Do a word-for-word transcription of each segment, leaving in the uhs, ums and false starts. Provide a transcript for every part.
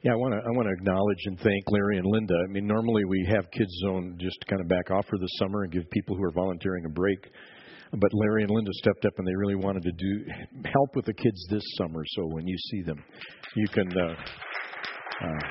Yeah, I want to I want to acknowledge and thank Larry and Linda. I mean, normally we have Kids Zone just to kind of back off for the summer and give people who are volunteering a break. But Larry and Linda stepped up and they really wanted to do help with the kids this summer. So when you see them, you can uh, uh,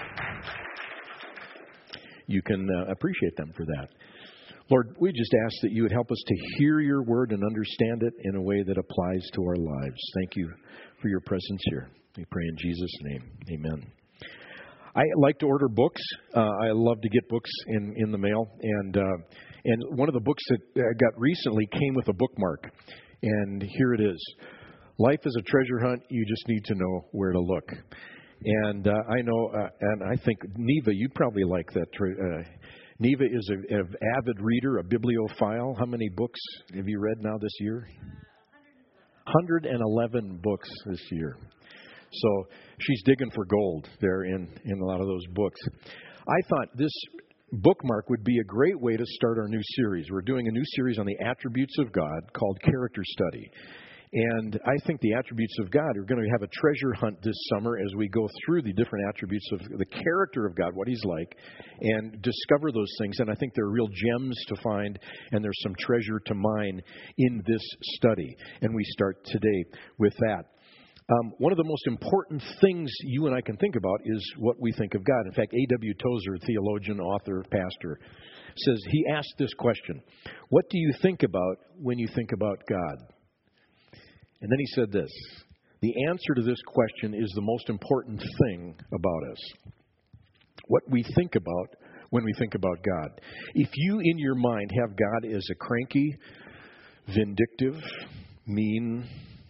you can uh, appreciate them for that. Lord, we just ask that you would help us to hear your word and understand it in a way that applies to our lives. Thank you for your presence here. We pray in Jesus' name. Amen. I like to order books. Uh, I love to get books in, in the mail. And uh, and one of the books that I got recently came with a bookmark. And here it is. Life is a treasure hunt. You just need to know where to look. And uh, I know, uh, and I think, Neva, you'd probably like that. Uh, Neva is an avid reader, a bibliophile. How many books have you read now this year? one hundred eleven books this year. So she's digging for gold there in, in a lot of those books. I thought this bookmark would be a great way to start our new series. We're doing a new series on the attributes of God called Character Study. And I think the attributes of God are going to have a treasure hunt this summer as we go through the different attributes of the character of God, what He's like, and discover those things. And I think there are real gems to find, and there's some treasure to mine in this study. And we start today with that. Um, one of the most important things you and I can think about is what we think of God. In fact, A W Tozer, theologian, author, pastor, says he asked this question: what do you think about when you think about God? And then he said this: the answer to this question is the most important thing about us. What we think about when we think about God. If you in your mind have God as a cranky, vindictive, mean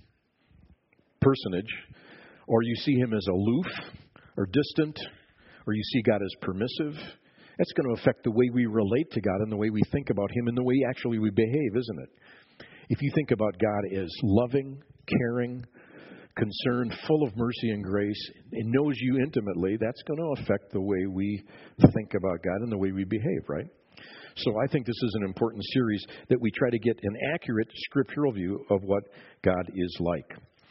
personage, or you see Him as aloof or distant, or you see God as permissive, that's going to affect the way we relate to God and the way we think about Him and the way actually we behave, isn't it? If you think about God as loving, caring, concerned, full of mercy and grace, and knows you intimately, that's going to affect the way we think about God and the way we behave, right? So I think this is an important series that we try to get an accurate scriptural view of what God is like.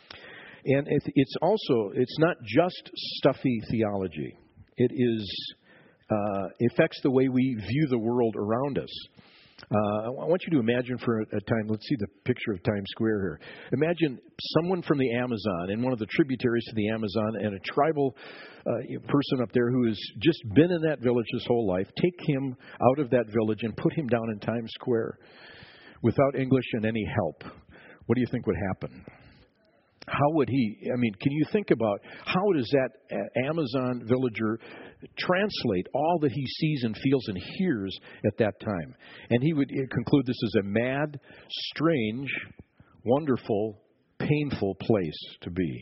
And it's also, it's not just stuffy theology. It is, uh, affects the way we view the world around us. Uh, I want you to imagine for a time, let's see the picture of Times Square here. Imagine someone from the Amazon and one of the tributaries to the Amazon and a tribal uh, person up there who has just been in that village his whole life. Take him out of that village and put him down in Times Square without English and any help. What do you think would happen? How would he, I mean, can you think about how does that Amazon villager translate all that he sees and feels and hears at that time? And he would conclude this is a mad, strange, wonderful, painful place to be.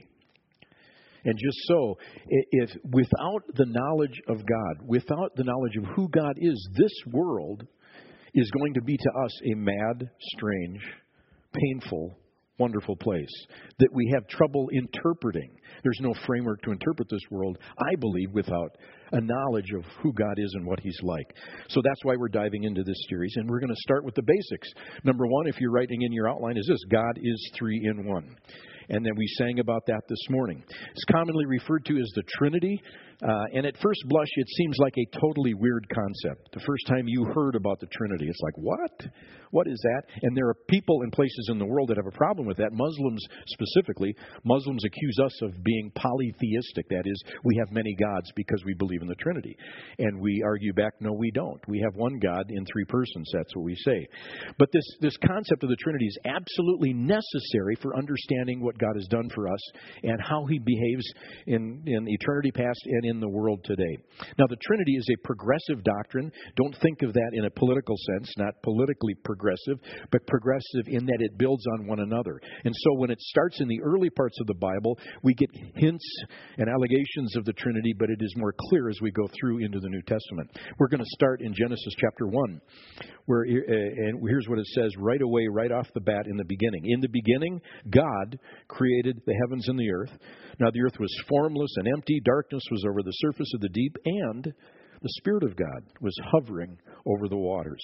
And just so, if without the knowledge of God, without the knowledge of who God is, this world is going to be to us a mad, strange, painful, wonderful place that we have trouble interpreting. There's no framework to interpret this world, I believe, without a knowledge of who God is and what He's like. So that's why we're diving into this series, and we're going to start with the basics. Number one, if you're writing in your outline, is this: God is three in one. And then we sang about that this morning. It's commonly referred to as the Trinity. Uh, and at first blush, it seems like a totally weird concept. The first time you heard about the Trinity, it's like, what? What is that? And there are people in places in the world that have a problem with that. Muslims specifically. Muslims accuse us of being polytheistic. That is, we have many gods because we believe in the Trinity. And we argue back, no, we don't. We have one God in three persons. That's what we say. But this, this concept of the Trinity is absolutely necessary for understanding what God has done for us and how He behaves in, in eternity past and in the world today. Now, the Trinity is a progressive doctrine. Don't think of that in a political sense, not politically progressive, but progressive in that it builds on one another. And so when it starts in the early parts of the Bible, we get hints and allegations of the Trinity, but it is more clear as we go through into the New Testament. We're going to start in Genesis chapter one, where, uh, and here's what it says right away, right off the bat in the beginning. In the beginning, God created the heavens and the earth. Now the earth was formless and empty. Darkness was over the surface of the deep, and the Spirit of God was hovering over the waters.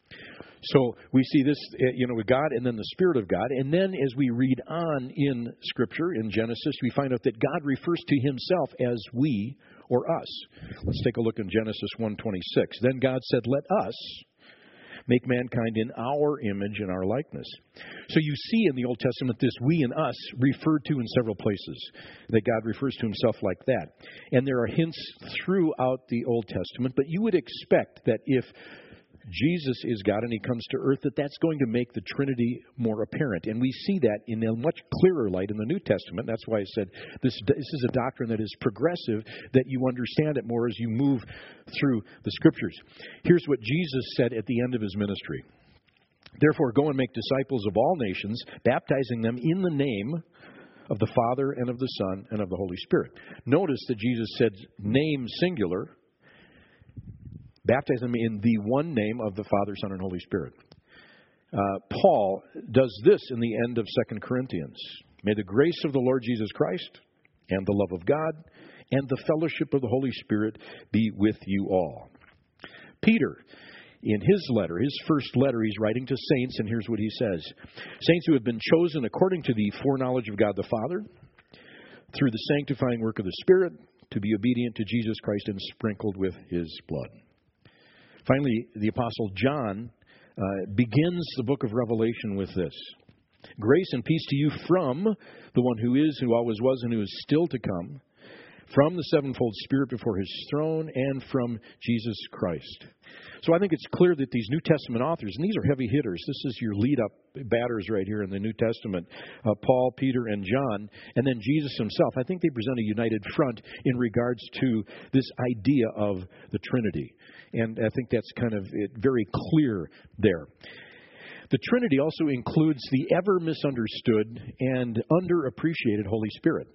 So we see this, you know, with God and then the Spirit of God. And then as we read on in Scripture, in Genesis, we find out that God refers to Himself as we or us. Let's take a look in Genesis one twenty-six. Then God said, let us make mankind in our image and our likeness. So you see in the Old Testament this we and us referred to in several places, that God refers to himself like that. And there are hints throughout the Old Testament, but you would expect that if Jesus is God and he comes to earth, that that's going to make the Trinity more apparent. And we see that in a much clearer light in the New Testament. That's why I said this, this is a doctrine that is progressive, that you understand it more as you move through the Scriptures. Here's what Jesus said at the end of his ministry. Therefore, go and make disciples of all nations, baptizing them in the name of the Father and of the Son and of the Holy Spirit. Notice that Jesus said name singular. Baptize them in the one name of the Father, Son, and Holy Spirit. Uh, Paul does this in the end of Second Corinthians. May the grace of the Lord Jesus Christ and the love of God and the fellowship of the Holy Spirit be with you all. Peter, in his letter, his first letter, he's writing to saints, and here's what he says. Saints who have been chosen according to the foreknowledge of God the Father, through the sanctifying work of the Spirit, to be obedient to Jesus Christ and sprinkled with his blood. Finally, the Apostle John uh, begins the book of Revelation with this. Grace and peace to you from the one who is, who always was, and who is still to come, from the sevenfold Spirit before his throne, and from Jesus Christ. So I think it's clear that these New Testament authors, and these are heavy hitters, this is your lead-up batters right here in the New Testament, uh, Paul, Peter, and John, and then Jesus himself. I think they present a united front in regards to this idea of the Trinity. And I think that's kind of it, very clear there. The Trinity also includes the ever misunderstood and underappreciated Holy Spirit.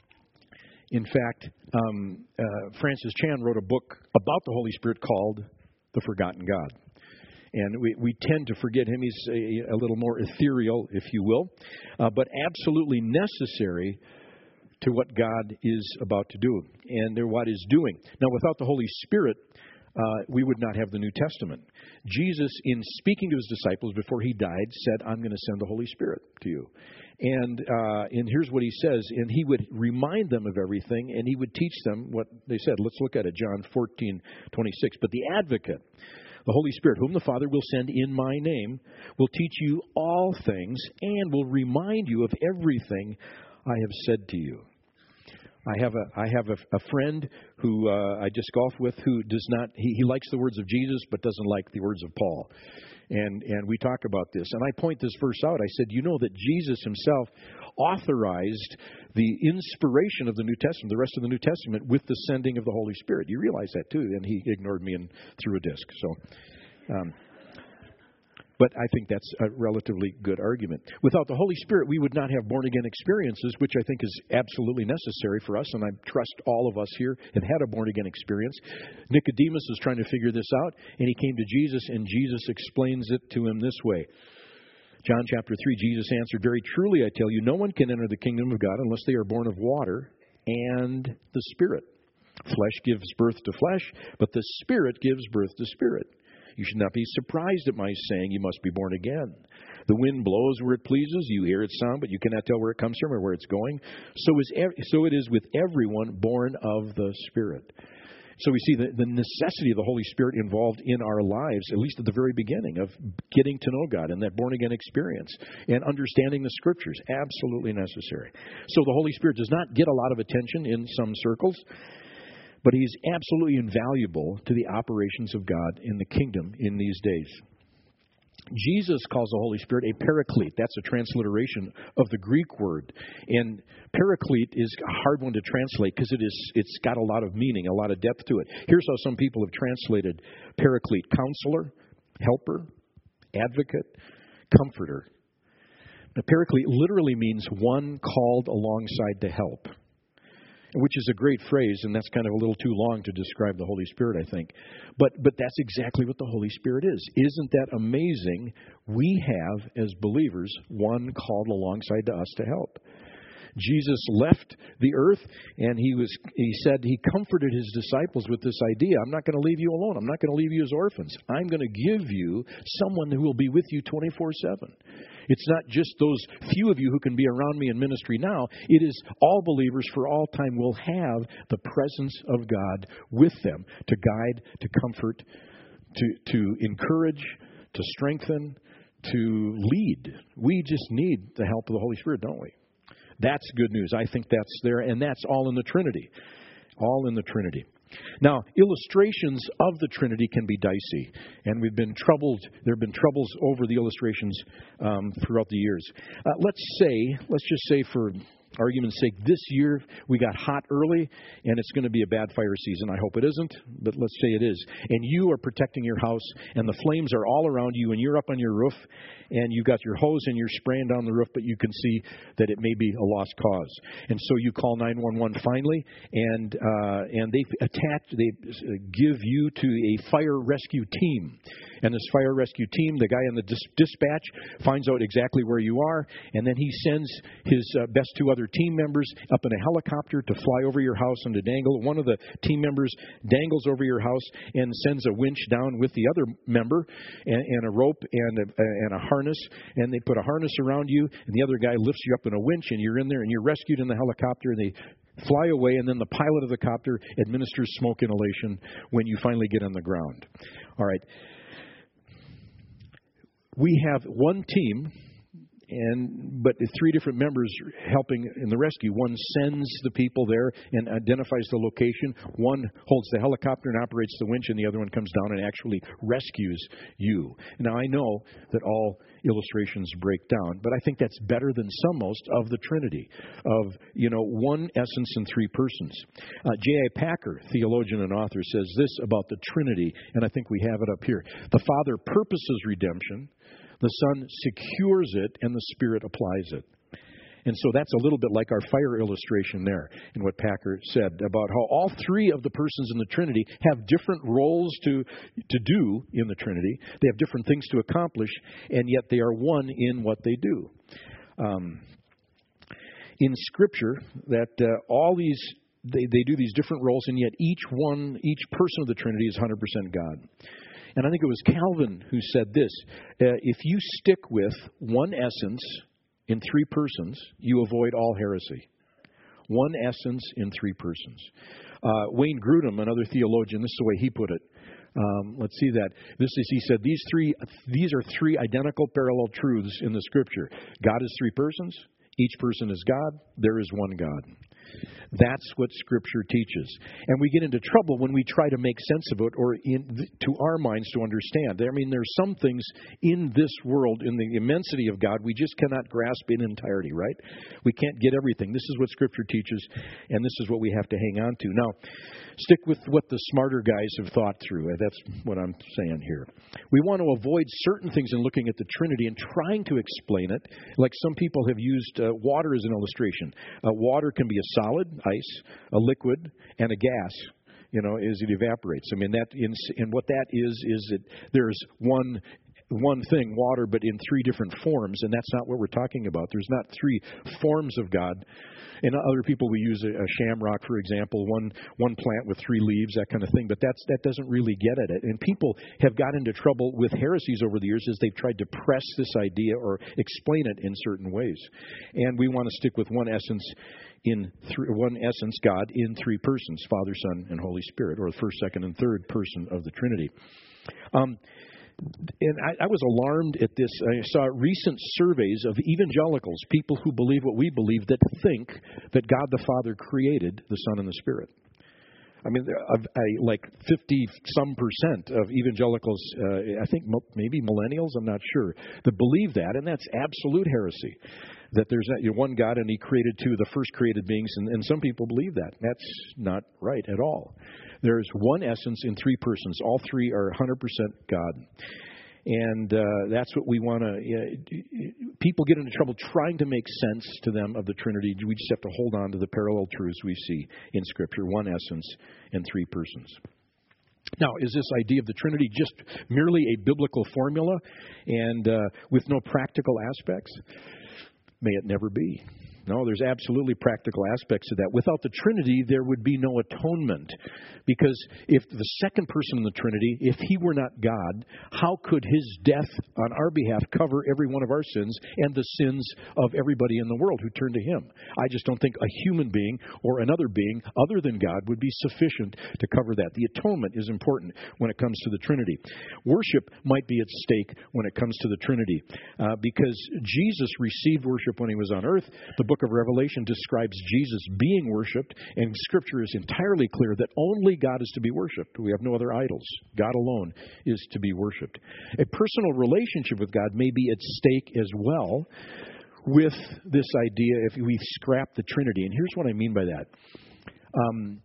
In fact, um, uh, Francis Chan wrote a book about the Holy Spirit called The Forgotten God. And we, we tend to forget him. He's a, a little more ethereal, if you will, uh, but absolutely necessary to what God is about to do and what is doing. Now, without the Holy Spirit, Uh, we would not have the New Testament. Jesus, in speaking to his disciples before he died, said, I'm going to send the Holy Spirit to you. And uh, and here's what he says. And he would remind them of everything, and he would teach them what they said. Let's look at it, John fourteen twenty-six. But the Advocate, the Holy Spirit, whom the Father will send in my name, will teach you all things and will remind you of everything I have said to you. I have a I have a, a friend who uh, I just golf with who does not he, he likes the words of Jesus but doesn't like the words of Paul, and and we talk about this, and I point this verse out. I said, you know that Jesus himself authorized the inspiration of the New Testament, the rest of the New Testament, with the sending of the Holy Spirit. You realize that too, and he ignored me and threw a disc. So. Um, But I think that's a relatively good argument. Without the Holy Spirit, we would not have born-again experiences, which I think is absolutely necessary for us, and I trust all of us here have had a born-again experience. Nicodemus was trying to figure this out, and he came to Jesus, and Jesus explains it to him this way. John chapter three, Jesus answered, very truly I tell you, no one can enter the kingdom of God unless they are born of water and the Spirit. Flesh gives birth to flesh, but the Spirit gives birth to spirit. You should not be surprised at my saying you must be born again. The wind blows where it pleases. You hear its sound, but you cannot tell where it comes from or where it's going. So is ev- so it is with everyone born of the Spirit. So we see the, the necessity of the Holy Spirit involved in our lives, at least at the very beginning, of getting to know God and that born-again experience and understanding the Scriptures. Absolutely necessary. So the Holy Spirit does not get a lot of attention in some circles, but he's absolutely invaluable to the operations of God in the kingdom in these days. Jesus calls the Holy Spirit a paraclete. That's a transliteration of the Greek word. And paraclete is a hard one to translate because it is, it's got a lot of meaning, a lot of depth to it. Here's how some people have translated paraclete: counselor, helper, advocate, comforter. Now, paraclete literally means one called alongside to help, which is a great phrase, and that's kind of a little too long to describe the Holy Spirit, I think. But but that's exactly what the Holy Spirit is. Isn't that amazing? We have, as believers, one called alongside to us to help. Jesus left the earth, and he was he said he comforted his disciples with this idea. I'm not going to leave you alone. I'm not going to leave you as orphans. I'm going to give you someone who will be with you twenty-four seven. It's not just those few of you who can be around me in ministry now. It is all believers for all time will have the presence of God with them to guide, to comfort, to, to encourage, to strengthen, to lead. We just need the help of the Holy Spirit, don't we? That's good news. I think that's there, and that's all in the Trinity. All in the Trinity. Now, illustrations of the Trinity can be dicey, and we've been troubled. There have been troubles over the illustrations um, throughout the years. Uh, let's say, let's just say for argument's sake, this year we got hot early, and it's going to be a bad fire season. I hope it isn't, but let's say it is. And you are protecting your house, and the flames are all around you, and you're up on your roof, and you got your hose, and you're spraying down the roof, but you can see that it may be a lost cause. And so you call nine one one finally, and uh, and they attach, they give you to a fire rescue team. And this fire rescue team, the guy in the dis- dispatch, finds out exactly where you are, and then he sends his uh, best two other team members up in a helicopter to fly over your house and to dangle. One of the team members dangles over your house and sends a winch down with the other member and, and a rope and a, and a harness, and they put a harness around you, and the other guy lifts you up in a winch, and you're in there, and you're rescued in the helicopter, and they fly away, and then the pilot of the copter administers smoke inhalation when you finally get on the ground. All right. We have one team, and but three different members helping in the rescue. One sends the people there and identifies the location. One holds the helicopter and operates the winch, and the other one comes down and actually rescues you. Now, I know that all illustrations break down, but I think that's better than some most of the Trinity, of, you know, one essence in three persons. Uh, J I Packer, theologian and author, says this about the Trinity, and I think we have it up here. The Father purposes redemption, the Son secures it, and the Spirit applies it. And so that's a little bit like our fire illustration there in what Packer said about how all three of the persons in the Trinity have different roles to to do in the Trinity. They have different things to accomplish, and yet they are one in what they do. Um, in Scripture, that uh, all these, they, they do these different roles, and yet each one, each person of the Trinity is one hundred percent God. And I think it was Calvin who said this, uh, if you stick with one essence in three persons, you avoid all heresy. One essence in three persons. Uh, Wayne Grudem, another theologian, this is the way he put it. Um, let's see that. This is, he said, these three, these are three identical parallel truths in the Scripture. God is three persons. Each person is God. There is one God. That's what Scripture teaches. And we get into trouble when we try to make sense of it, or in, to our minds to understand. I mean, there's some things in this world, in the immensity of God, we just cannot grasp in entirety, right? We can't get everything. This is what Scripture teaches, and this is what we have to hang on to. Now, stick with what the smarter guys have thought through. That's what I'm saying here. We want to avoid certain things in looking at the Trinity and trying to explain it. Like some people have used uh, water as an illustration. Uh, water can be a solid, ice, a liquid, and a gas, you know, as it evaporates. I mean, that in, and what that is, is that there's one one thing, water, but in three different forms, and that's not what we're talking about. There's not three forms of God. And other people, we use a, a shamrock, for example, one one plant with three leaves, that kind of thing, but that's that doesn't really get at it. And people have got into trouble with heresies over the years as they've tried to press this idea or explain it in certain ways. And we want to stick with one essence in three, one essence, God, in three persons, Father, Son, and Holy Spirit, or the first, second, and third person of the Trinity. Um, And I, I was alarmed at this. I saw recent surveys of evangelicals, people who believe what we believe, that think that God the Father created the Son and the Spirit. I mean, I, I, like fifty-some percent of evangelicals, uh, I think maybe millennials, I'm not sure, that believe that, and that's absolute heresy. That there's not, you know, one God and He created two, the first created beings, and, and some people believe that. That's not right at all. There's one essence in three persons. All three are one hundred percent God. And uh, that's what we want to... Uh, people get into trouble trying to make sense to them of the Trinity. We just have to hold on to the parallel truths we see in Scripture. One essence and three persons. Now, is this idea of the Trinity just merely a biblical formula and uh, with no practical aspects? May it never be. No, there's absolutely practical aspects to that. Without the Trinity, there would be no atonement. Because if the second person in the Trinity, if he were not God, how could his death on our behalf cover every one of our sins and the sins of everybody in the world who turn to him? I just don't think a human being or another being other than God would be sufficient to cover that. The atonement is important when it comes to the Trinity. Worship might be at stake when it comes to the Trinity, uh, because Jesus received worship when he was on earth. The book of Revelation describes Jesus being worshipped, and Scripture is entirely clear that only God is to be worshipped. We have no other idols. God alone is to be worshipped. A personal relationship with God may be at stake as well with this idea if we scrap the Trinity. And here's what I mean by that. Um,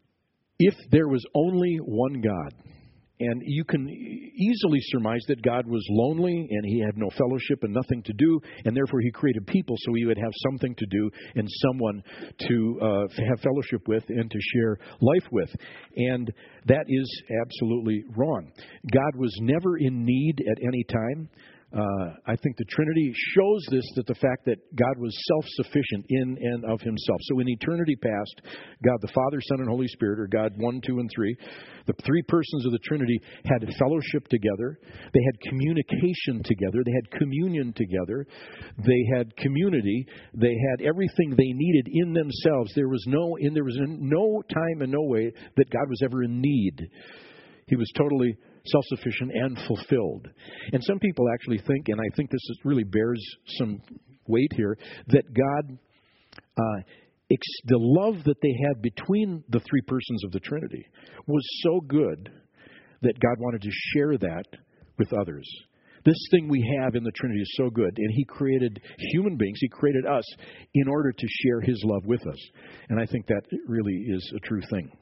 if there was only one God, and you can easily surmise that God was lonely and he had no fellowship and nothing to do, and therefore he created people so he would have something to do and someone to uh, have fellowship with and to share life with. And that is absolutely wrong. God was never in need at any time. Uh, I think the Trinity shows this, that the fact that God was self-sufficient in and of himself. So in eternity past, God the Father, Son, and Holy Spirit, or God one, two, and three, the three persons of the Trinity had fellowship together. They had communication together. They had communion together. They had community. They had everything they needed in themselves. There was no, in, there was no time and no way that God was ever in need. He was totally self-sufficient and fulfilled. And some people actually think, and I think this is, really bears some weight here, that God, uh, ex- the love that they had between the three persons of the Trinity was so good that God wanted to share that with others. This thing we have in the Trinity is so good, and he created human beings, he created us in order to share his love with us. And I think that really is a true thing.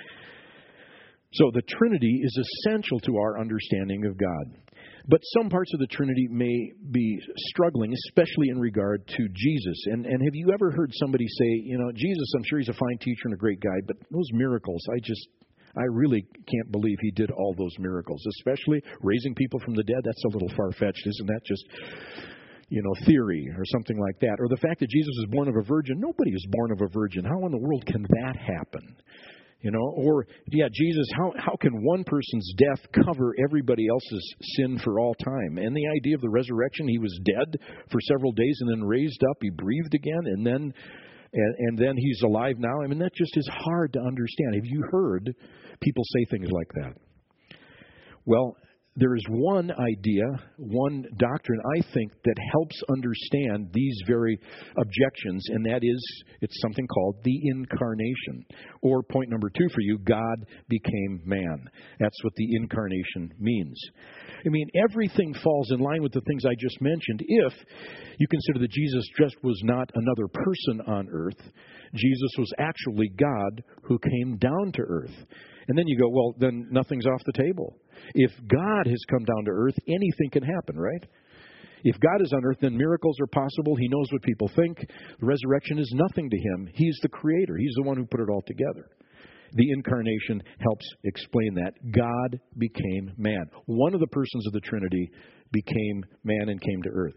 So the Trinity is essential to our understanding of God. But some parts of the Trinity may be struggling, especially in regard to Jesus. And, and have you ever heard somebody say, you know, Jesus, I'm sure he's a fine teacher and a great guy, but those miracles, I just, I really can't believe he did all those miracles, especially raising people from the dead. That's a little far-fetched. Isn't that just, you know, theory or something like that? Or the fact that Jesus was born of a virgin. Nobody is born of a virgin. How in the world can that happen? You know, or, yeah, Jesus, how how can one person's death cover everybody else's sin for all time? And the idea of the resurrection, he was dead for several days and then raised up, he breathed again, and then and, and then he's alive now. I mean, that just is hard to understand. Have you heard people say things like that? Well, there is one idea, one doctrine, I think, that helps understand these very objections, and that is, it's something called the incarnation. Or point number two for you, God became man. That's what the incarnation means. I mean, everything falls in line with the things I just mentioned if you consider that Jesus just was not another person on earth. Jesus was actually God who came down to earth. And then you go, well, then nothing's off the table. If God has come down to earth, anything can happen, right? If God is on earth, then miracles are possible. He knows what people think. The resurrection is nothing to him. He's the creator. He's the one who put it all together. The incarnation helps explain that. God became man. One of the persons of the Trinity became man and came to earth.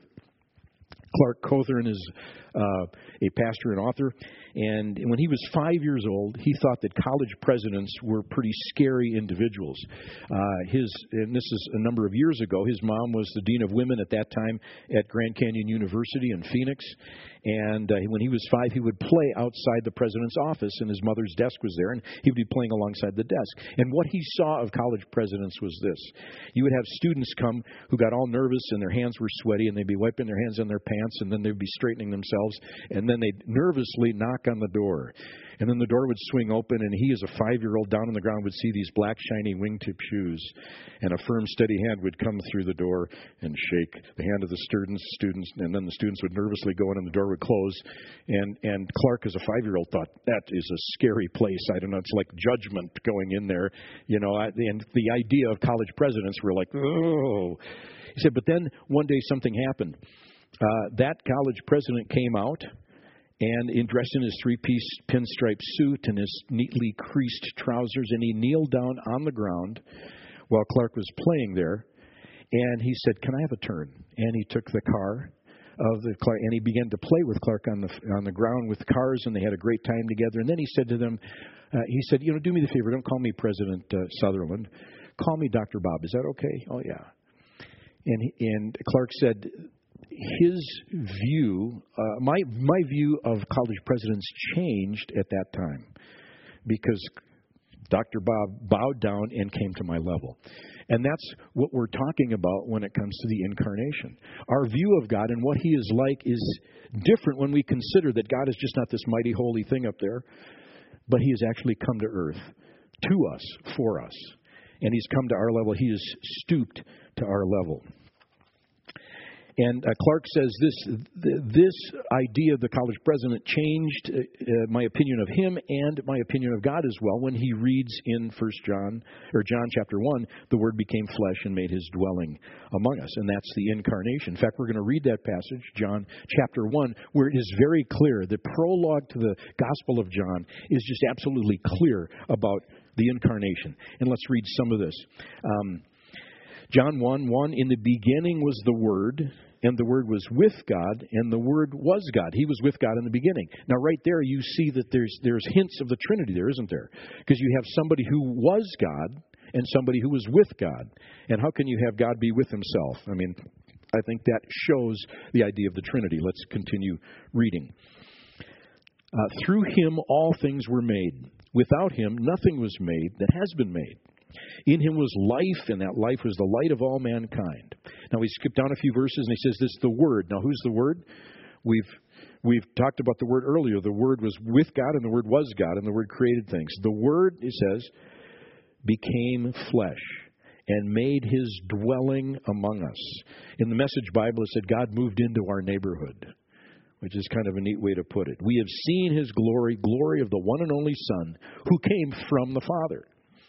Clark Cothern is uh, a pastor and author, and when he was five years old, he thought that college presidents were pretty scary individuals. Uh, his, and this is a number of years ago, his mom was the dean of women at that time at Grand Canyon University in Phoenix, and uh, when he was five, he would play outside the president's office, and his mother's desk was there, and he would be playing alongside the desk. And what he saw of college presidents was this. You would have students come who got all nervous, and their hands were sweaty, and they'd be wiping their hands on their pants, and then they'd be straightening themselves, and then they'd nervously knock on the door. And then the door would swing open, and he, as a five-year-old down on the ground, would see these black, shiny wingtip shoes. And a firm, steady hand would come through the door and shake the hand of the students, students, and then the students would nervously go in, and the door would close. And and Clark, as a five-year-old, thought, that is a scary place. I don't know, it's like judgment going in there. You know, I, and the idea of college presidents were like, oh. He said, but then one day something happened. Uh, that college president came out, and in, dressed in his three-piece pinstripe suit and his neatly creased trousers, and he kneeled down on the ground while Clark was playing there, and he said, can I have a turn? And he took the car of the Clark, and he began to play with Clark on the on the ground with cars, and they had a great time together. And then he said to them, uh, he said, you know, do me the favor, don't call me President uh, Sutherland, call me Doctor Bob. Is that okay? Oh yeah. And and Clark said his view, uh, my my view of college presidents changed at that time because Doctor Bob bowed down and came to my level. And that's what we're talking about when it comes to the incarnation. Our view of God and what He is like is different when we consider that God is just not this mighty holy thing up there, but He has actually come to earth, to us, for us. And He's come to our level. He has stooped to our level. And uh, Clark says this this idea of the college president changed uh, uh, my opinion of him and my opinion of God as well when he reads in First John or John chapter one, the Word became flesh and made His dwelling among us, and that's the incarnation. In fact, we're going to read that passage, John chapter one, where it is very clear. The prologue to the Gospel of John is just absolutely clear about the incarnation. And let's read some of this. Um, John one one, in the beginning was the Word, and the Word was with God, and the Word was God. He was with God in the beginning. Now, right there, you see that there's there's hints of the Trinity there, isn't there? Because you have somebody who was God and somebody who was with God. And how can you have God be with Himself? I mean, I think that shows the idea of the Trinity. Let's continue reading. Uh, through Him all things were made. Without Him nothing was made that has been made. In Him was life, and that life was the light of all mankind. Now we skip down a few verses, and he says this is the Word. Now who's the Word? We've we've talked about the Word earlier. The Word was with God, and the Word was God, and the Word created things. The Word, it says, became flesh and made His dwelling among us. In the Message Bible, it said God moved into our neighborhood, which is kind of a neat way to put it. We have seen His glory, glory of the one and only Son, who came from the Father,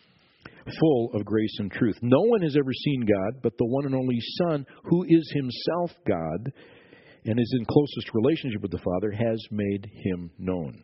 full of grace and truth. No one has ever seen God, but the one and only Son, who is Himself God and is in closest relationship with the Father, has made Him known.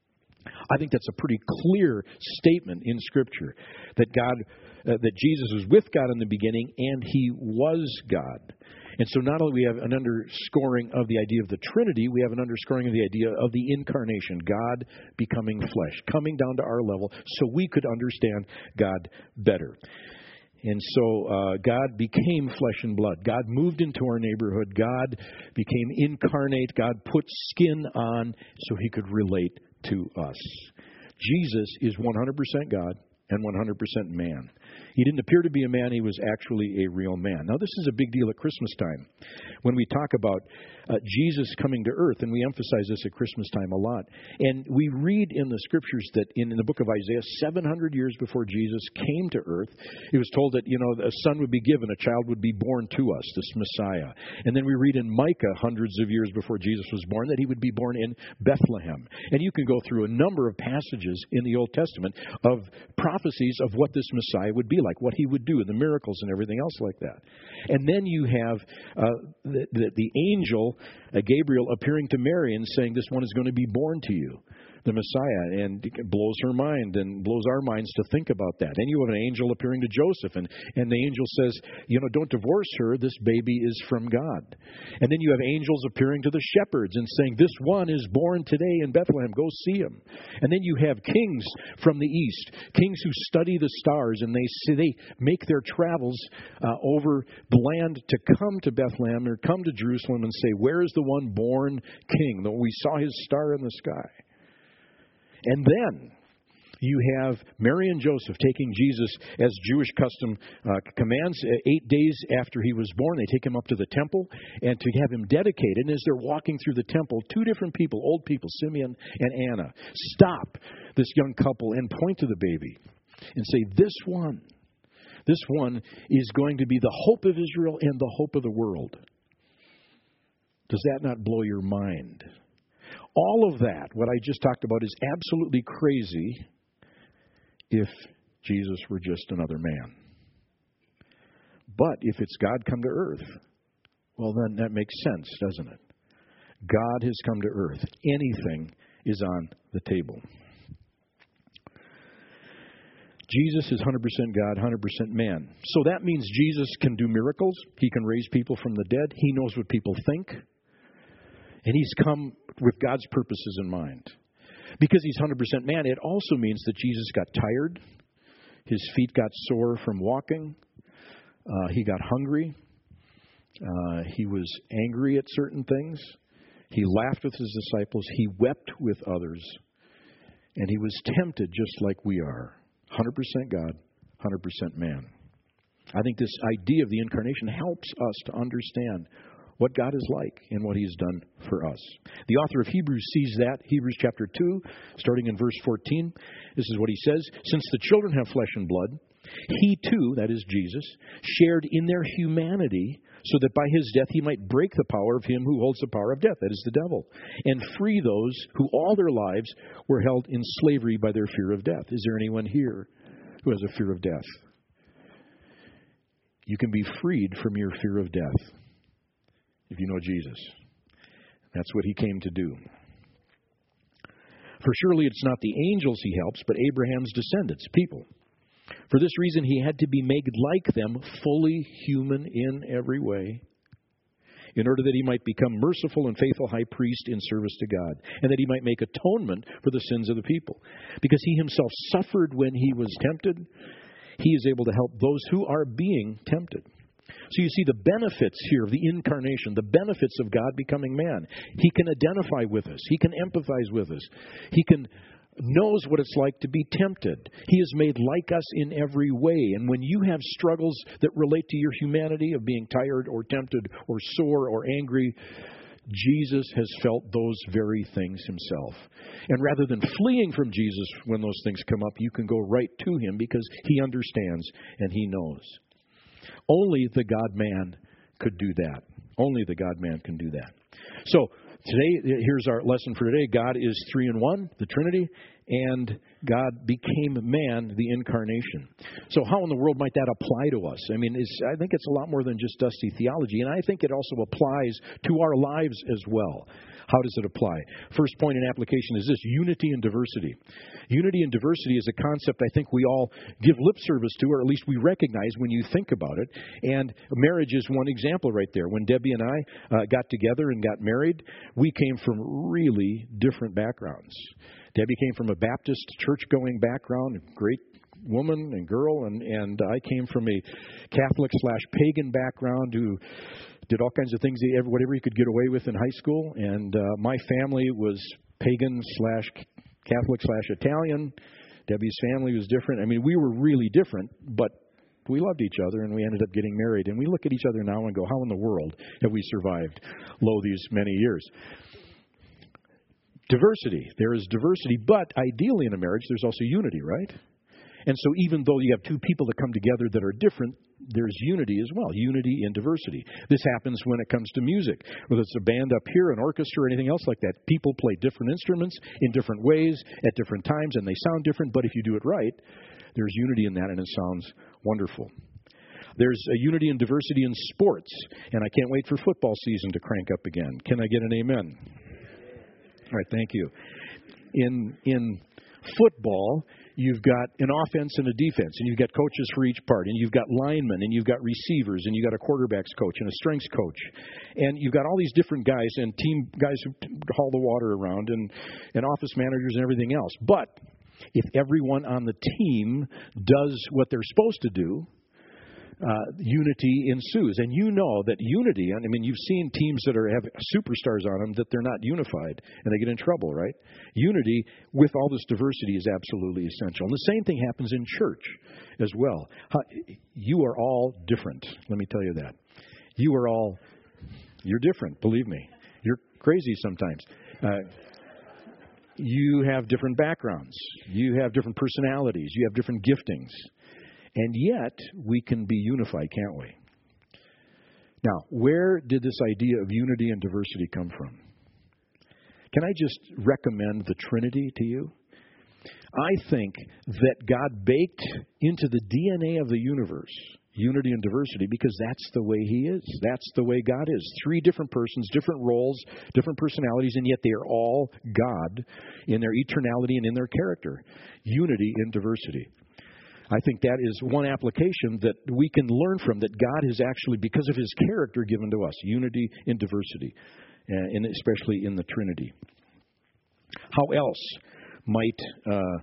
I think that's a pretty clear statement in Scripture that God, uh, that Jesus was with God in the beginning, and He was God. And so not only do we have an underscoring of the idea of the Trinity, we have an underscoring of the idea of the incarnation, God becoming flesh, coming down to our level so we could understand God better. And so uh, God became flesh and blood. God moved into our neighborhood. God became incarnate. God put skin on so He could relate to us. Jesus is one hundred percent God and one hundred percent man. He didn't appear to be a man. He was actually a real man. Now, this is a big deal at Christmas time when we talk about uh, Jesus coming to earth, and we emphasize this at Christmas time a lot. And we read in the Scriptures that in, in the book of Isaiah, seven hundred years before Jesus came to earth, it was told that, you know, a son would be given, a child would be born to us, this Messiah. And then we read in Micah, hundreds of years before Jesus was born, that He would be born in Bethlehem. And you can go through a number of passages in the Old Testament of prophecies of what this Messiah would be like, what He would do, and the miracles and everything else like that. And then you have uh, the, the, the angel, uh, Gabriel, appearing to Mary and saying, this one is going to be born to you, the Messiah, and it blows her mind and blows our minds to think about that. And you have an angel appearing to Joseph, and, and the angel says, you know, don't divorce her, this baby is from God. And then you have angels appearing to the shepherds and saying, this one is born today in Bethlehem, go see him. And then you have kings from the east, kings who study the stars, and they see, they make their travels uh, over the land to come to Bethlehem or come to Jerusalem and say, where is the one born king? Though we saw his star in the sky. And then you have Mary and Joseph taking Jesus, as Jewish custom uh, commands, eight days after He was born. They take Him up to the temple and to have Him dedicated. And as they're walking through the temple, two different people, old people, Simeon and Anna, stop this young couple and point to the baby and say, this one, this one is going to be the hope of Israel and the hope of the world. Does that not blow your mind? All of that, what I just talked about, is absolutely crazy if Jesus were just another man. But if it's God come to earth, well, then that makes sense, doesn't it? God has come to earth. Anything is on the table. Jesus is one hundred percent God, one hundred percent man. So that means Jesus can do miracles. He can raise people from the dead. He knows what people think. And he's come with God's purposes in mind. Because he's one hundred percent man, it also means that Jesus got tired. His feet got sore from walking. Uh, he got hungry. Uh, he was angry at certain things. He laughed with his disciples. He wept with others. And he was tempted just like we are. one hundred percent God, one hundred percent man. I think this idea of the incarnation helps us to understand what God is like and what he's done for us. The author of Hebrews sees that. Hebrews chapter two, starting in verse fourteen. This is what he says. Since the children have flesh and blood, he too, that is Jesus, shared in their humanity so that by his death he might break the power of him who holds the power of death, that is the devil, and free those who all their lives were held in slavery by their fear of death. Is there anyone here who has a fear of death? You can be freed from your fear of death if you know Jesus. That's what he came to do. For surely it's not the angels he helps, but Abraham's descendants, people. For this reason he had to be made like them, fully human in every way, in order that he might become merciful and faithful high priest in service to God, and that he might make atonement for the sins of the people. Because he himself suffered when he was tempted, he is able to help those who are being tempted. So you see the benefits here of the incarnation, the benefits of God becoming man. He can identify with us. He can empathize with us. He can knows what it's like to be tempted. He is made like us in every way. And when you have struggles that relate to your humanity of being tired or tempted or sore or angry, Jesus has felt those very things himself. And rather than fleeing from Jesus when those things come up, you can go right to him because he understands and he knows. Only the God-man could do that. Only the God-man can do that. So, today, here's our lesson for today. God is three in one, the Trinity, and God became man, the incarnation. So how in the world might that apply to us? I mean, it's, I think it's a lot more than just dusty theology, and I think it also applies to our lives as well. How does it apply? First point in application is this: unity and diversity. Unity and diversity is a concept I think we all give lip service to, or at least we recognize when you think about it. And marriage is one example right there. When Debbie and I uh, got together and got married, we came from really different backgrounds. Debbie came from a Baptist church-going background, a great woman and girl, and, and I came from a Catholic slash pagan background who did all kinds of things, whatever he could get away with in high school. And uh, my family was pagan slash Catholic slash Italian. Debbie's family was different. I mean, we were really different, but we loved each other, and we ended up getting married. And we look at each other now and go, how in the world have we survived lo these many years? Diversity. There is diversity, but ideally in a marriage, there's also unity, right? And so even though you have two people that come together that are different, there's unity as well, unity in diversity. This happens when it comes to music, whether it's a band up here, an orchestra, or anything else like that. People play different instruments in different ways at different times, and they sound different, but if you do it right, there's unity in that, and it sounds wonderful. There's a unity and diversity in sports, and I can't wait for football season to crank up again. Can I get an amen? All right, thank you. In in football, you've got an offense and a defense, and you've got coaches for each part, and you've got linemen, and you've got receivers, and you've got a quarterback's coach and a strengths coach, and you've got all these different guys and team guys who haul the water around, and, and office managers and everything else. But if everyone on the team does what they're supposed to do, Uh, unity ensues. And you know that unity, I mean, you've seen teams that are have superstars on them that they're not unified, and they get in trouble, right? Unity with all this diversity is absolutely essential. And the same thing happens in church as well. How, you are all different. Let me tell you that. You are all, you're different, believe me. You're crazy sometimes. Uh, you have different backgrounds. You have different personalities. You have different giftings. And yet, we can be unified, can't we? Now, where did this idea of unity and diversity come from? Can I just recommend the Trinity to you? I think that God baked into the D N A of the universe unity and diversity because that's the way He is. That's the way God is. Three different persons, different roles, different personalities, and yet they are all God in their eternality and in their character. Unity in diversity. I think that is one application that we can learn from, that God has actually, because of His character, given to us. Unity in diversity. and especially in the Trinity. How else might uh,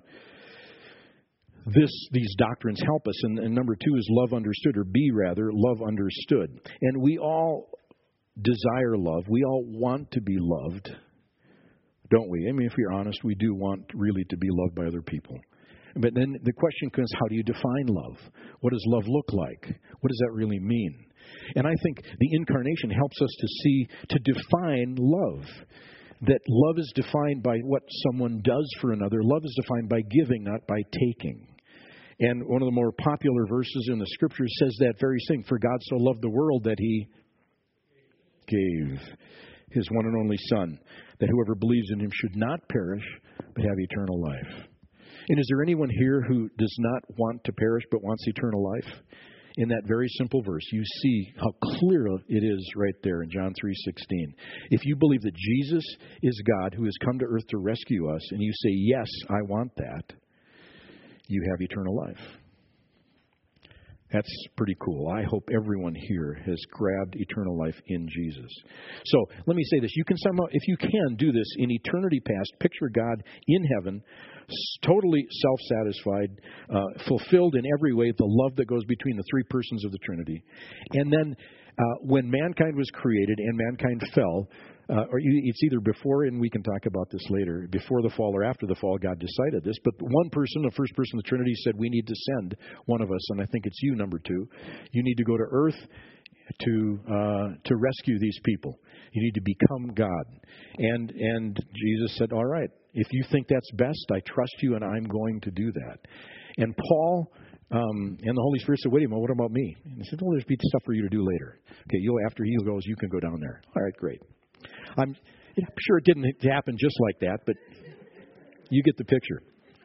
this these doctrines help us? And, and number two is love understood, or B rather, love understood. And we all desire love. We all want to be loved, don't we? I mean, if we're honest, we do want really to be loved by other people. But then the question comes, how do you define love? What does love look like? What does that really mean? And I think the incarnation helps us to see, to define love. That love is defined by what someone does for another. Love is defined by giving, not by taking. And one of the more popular verses in the Scriptures says that very thing. For God so loved the world that He gave His one and only Son, that whoever believes in Him should not perish, but have eternal life. And is there anyone here who does not want to perish, but wants eternal life? In that very simple verse, you see how clear it is right there in John three sixteen. If you believe that Jesus is God who has come to earth to rescue us, and you say, yes, I want that, you have eternal life. That's pretty cool. I hope everyone here has grabbed eternal life in Jesus. So let me say this. You can somehow, if you can do this in eternity past, picture God in heaven, totally self-satisfied, uh, fulfilled in every way, the love that goes between the three persons of the Trinity. And then uh, when mankind was created and mankind fell, uh, or it's either before, and we can talk about this later, before the fall or after the fall, God decided this. But one person, the first person of the Trinity, said, we need to send one of us, and I think it's you, number two. You need to go to earth to uh, to rescue these people. You need to become God. And and Jesus said, all right, if you think that's best, I trust you, and I'm going to do that. And Paul um, and the Holy Spirit said, wait a minute, what about me? And he said, well, there's be stuff for you to do later. Okay, you'll after he goes, you can go down there. All right, great. I'm, I'm sure it didn't happen just like that, but you get the picture.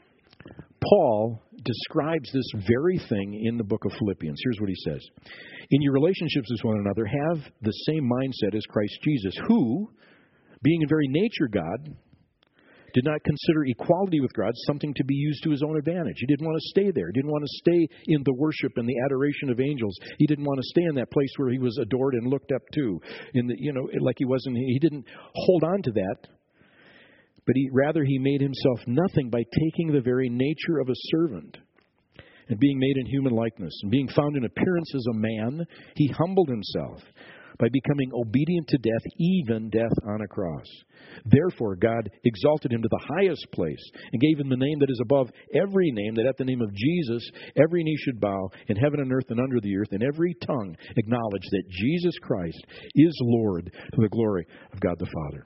Paul describes this very thing in the book of Philippians. Here's what he says. In your relationships with one another, have the same mindset as Christ Jesus, who, being in very nature God, did not consider equality with God something to be used to his own advantage. He didn't want to stay there. He didn't want to stay in the worship and the adoration of angels. He didn't want to stay in that place where he was adored and looked up to. In the, you know, like he wasn't. He didn't hold on to that. But he, rather, he made himself nothing by taking the very nature of a servant and being made in human likeness. And being found in appearance as a man, he humbled himself by becoming obedient to death, even death on a cross. Therefore, God exalted him to the highest place and gave him the name that is above every name, that at the name of Jesus, every knee should bow in heaven and earth and under the earth, and every tongue acknowledge that Jesus Christ is Lord to the glory of God the Father.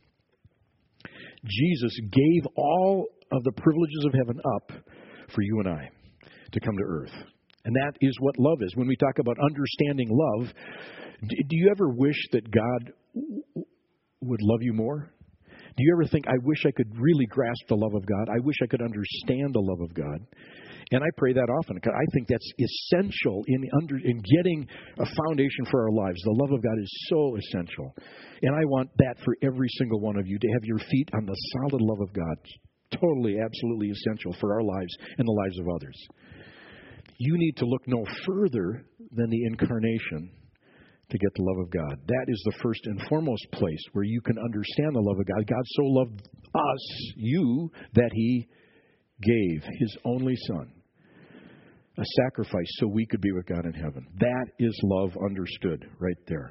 Jesus gave all of the privileges of heaven up for you and I to come to earth. And that is what love is. When we talk about understanding love, do you ever wish that God would love you more? Do you ever think, I wish I could really grasp the love of God? I wish I could understand the love of God. And I pray that often, because I think that's essential in under in getting a foundation for our lives. The love of God is so essential. And I want that for every single one of you, to have your feet on the solid love of God. Totally, absolutely essential for our lives and the lives of others. You need to look no further than the incarnation to get the love of God. That is the first and foremost place where you can understand the love of God. God so loved us, you, that He gave His only Son, a sacrifice so we could be with God in heaven. That is love understood right there.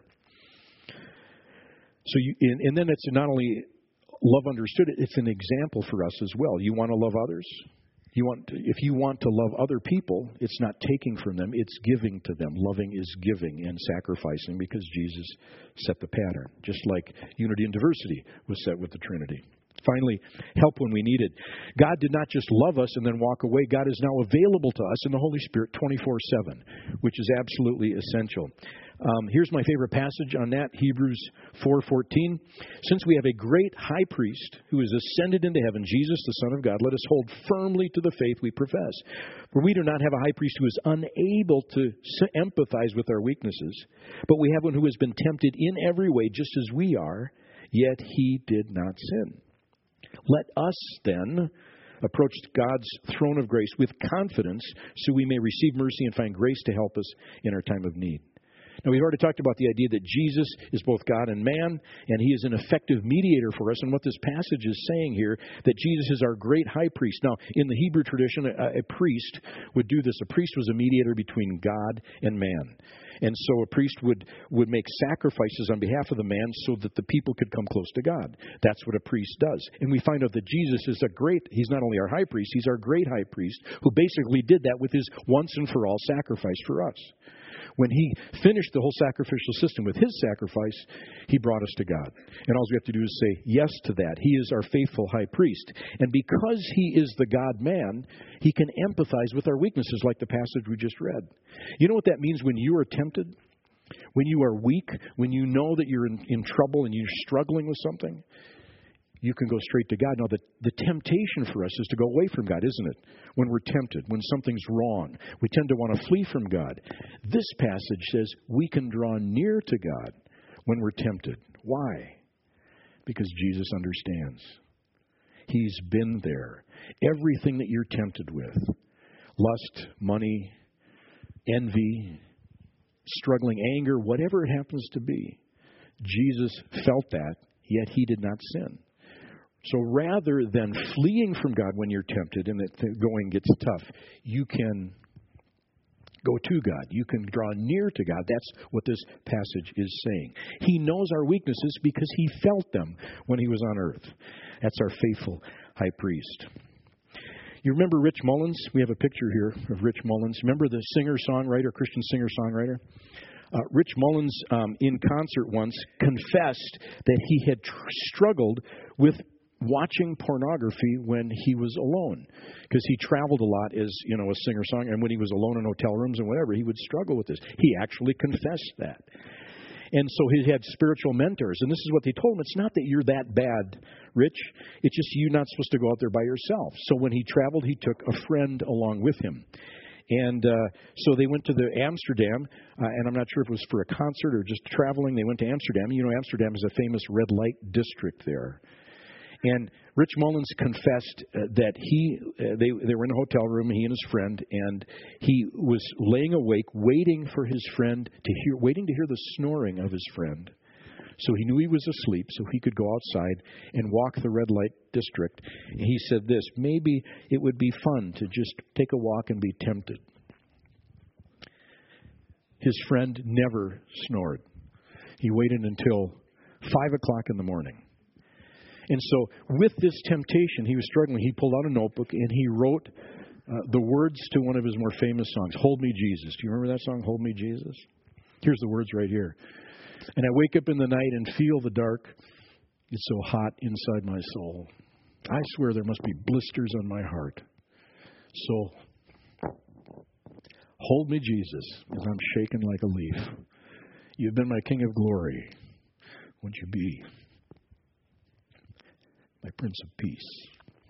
So, you, and, and then it's not only love understood, it's an example for us as well. You want to love others? You want to, if you want to love other people, it's not taking from them, it's giving to them. Loving is giving and sacrificing, because Jesus set the pattern, just like unity and diversity was set with the Trinity. Finally, help when we need it. God did not just love us and then walk away. God is now available to us in the Holy Spirit twenty-four seven, which is absolutely essential. Um, here's my favorite passage on that, Hebrews four fourteen. Since we have a great high priest who is ascended into heaven, Jesus, the Son of God, let us hold firmly to the faith we profess. For we do not have a high priest who is unable to empathize with our weaknesses, but we have one who has been tempted in every way, just as we are, yet he did not sin. Let us then approach God's throne of grace with confidence, so we may receive mercy and find grace to help us in our time of need. Now, we've already talked about the idea that Jesus is both God and man, and He is an effective mediator for us. And what this passage is saying here, that Jesus is our great high priest. Now, in the Hebrew tradition, a, a priest would do this. A priest was a mediator between God and man. And so a priest would, would make sacrifices on behalf of the man so that the people could come close to God. That's what a priest does. And we find out that Jesus is a great, He's not only our high priest, He's our great high priest, who basically did that with His once and for all sacrifice for us. When He finished the whole sacrificial system with His sacrifice, He brought us to God. And all we have to do is say yes to that. He is our faithful high priest. And because He is the God-man, He can empathize with our weaknesses like the passage we just read. You know what that means when you are tempted? When you are weak? When you know that you're in, in trouble and you're struggling with something? You can go straight to God. Now, the, the temptation for us is to go away from God, isn't it? When we're tempted, when something's wrong, we tend to want to flee from God. This passage says we can draw near to God when we're tempted. Why? Because Jesus understands. He's been there. Everything that you're tempted with, lust, money, envy, struggling, anger, whatever it happens to be, Jesus felt that, yet He did not sin. So rather than fleeing from God when you're tempted and that going gets tough, you can go to God. You can draw near to God. That's what this passage is saying. He knows our weaknesses because He felt them when He was on earth. That's our faithful high priest. You remember Rich Mullins? We have a picture here of Rich Mullins. Remember the singer-songwriter, Christian singer-songwriter? Uh, Rich Mullins, um, in concert once, confessed that he had tr- struggled with watching pornography when he was alone, because he traveled a lot as, you know, a singer-songwriter, and when he was alone in hotel rooms and whatever, he would struggle with this. He actually confessed that. And so he had spiritual mentors, and this is what they told him. It's not that you're that bad, Rich. It's just you're not supposed to go out there by yourself. So when he traveled, he took a friend along with him. And uh, so they went to the Amsterdam, uh, and I'm not sure if it was for a concert or just traveling. They went to Amsterdam. You know, Amsterdam is a famous red light district there. And Rich Mullins confessed uh, that he uh, they they were in a hotel room, he and his friend, and he was laying awake, waiting for his friend to hear, waiting to hear the snoring of his friend. So he knew he was asleep, so he could go outside and walk the red light district. And he said this: maybe it would be fun to just take a walk and be tempted. His friend never snored. He waited until five o'clock in the morning. And so with this temptation, he was struggling. He pulled out a notebook and he wrote uh, the words to one of his more famous songs, Hold Me, Jesus. Do you remember that song, Hold Me, Jesus? Here's the words right here. And I wake up in the night and feel the dark. It's so hot inside my soul. I swear there must be blisters on my heart. So, hold me, Jesus, as I'm shaken like a leaf. You've been my King of glory. Won't you be my Prince of Peace?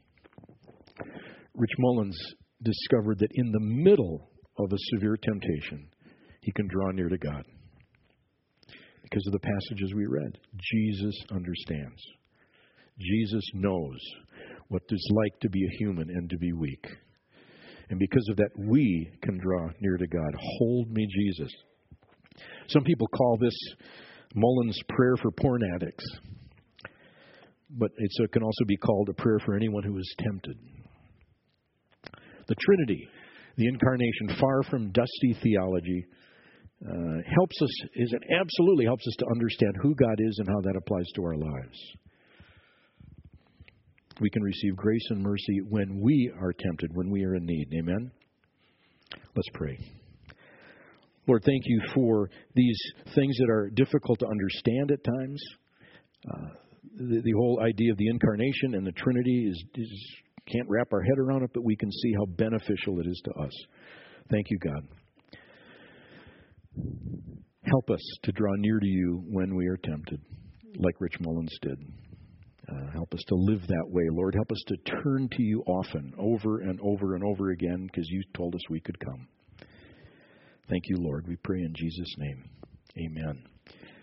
Rich Mullins discovered that in the middle of a severe temptation, he can draw near to God. Because of the passages we read, Jesus understands. Jesus knows what it's like to be a human and to be weak. And because of that, we can draw near to God. Hold me, Jesus. Some people call this Mullins' prayer for porn addicts. But it's, it can also be called a prayer for anyone who is tempted. The Trinity, the Incarnation, far from dusty theology, uh, helps us, is it absolutely helps us to understand who God is and how that applies to our lives. We can receive grace and mercy when we are tempted, when we are in need. Amen? Let's pray. Lord, thank you for these things that are difficult to understand at times. Uh, the, the whole idea of the Incarnation and the Trinity is, is can't wrap our head around it, but we can see how beneficial it is to us. Thank you, God. Help us to draw near to you when we are tempted, like Rich Mullins did. Uh, help us to live that way, Lord. Help us to turn to you often, over and over and over again, because you told us we could come. Thank you, Lord. We pray in Jesus' name. Amen.